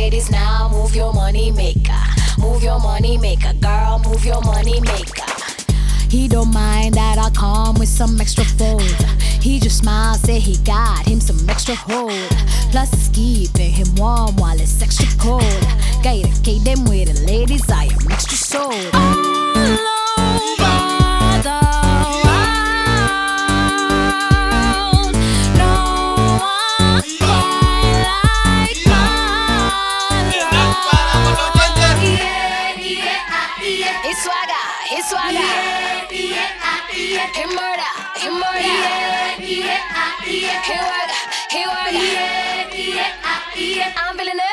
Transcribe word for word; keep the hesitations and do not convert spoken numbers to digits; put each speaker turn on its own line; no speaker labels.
ladies now, move your money maker. Move your money maker, girl, move your money maker. He don't mind that I come with some extra fold. He just smiles, say he got him some extra hold. Plus it's keeping him warm while it's extra cold. Gotta keep them with the ladies, I am extra sold. All over the world, no one quite like Monroe. It's swagger, it's swagger. He murder, he murder. He work, he work. I'm feeling it.